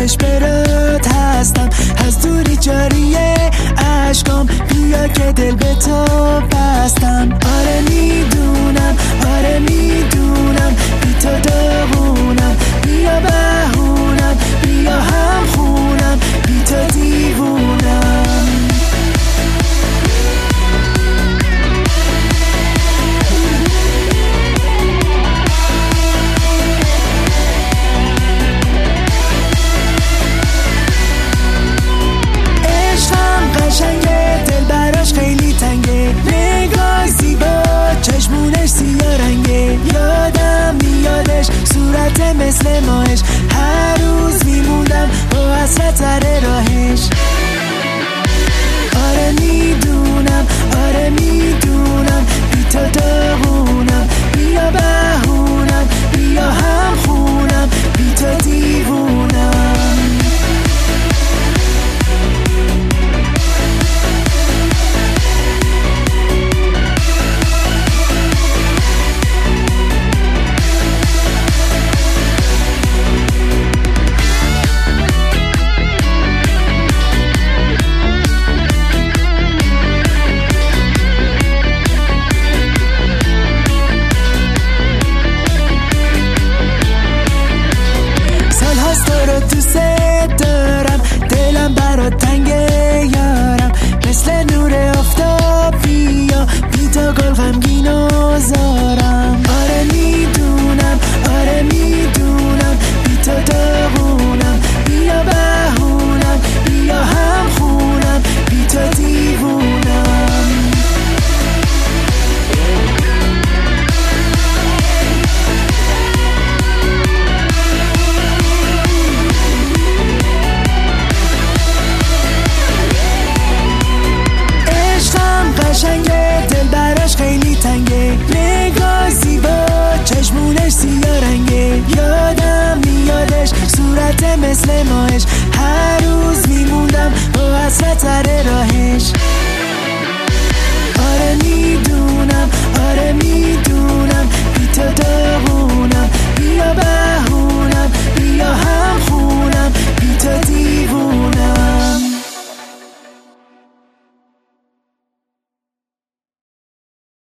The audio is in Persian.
یادش برات هستم، از دوری جاریه عشقام، بیا که دل به تو بستم. آره میدونم، آره میدونم، بی تو داغونم، بیا بهونم، بیا هم خونم، بی تو دیوونم. قشنگه دل براش خیلی تنگه، نگاه زیبا چشمونش سیاه رنگه، یادم میادش صورت مثل ماهش، هر روز میموندم با حسرت سر راهش. آره میدونم، آره میدونم، بی تو داغونم، بیا بهونم، بیا هم خونم، بی تو دیوونم. مثل نور آفتاب بیا، بی تو گل غمگین و زارم.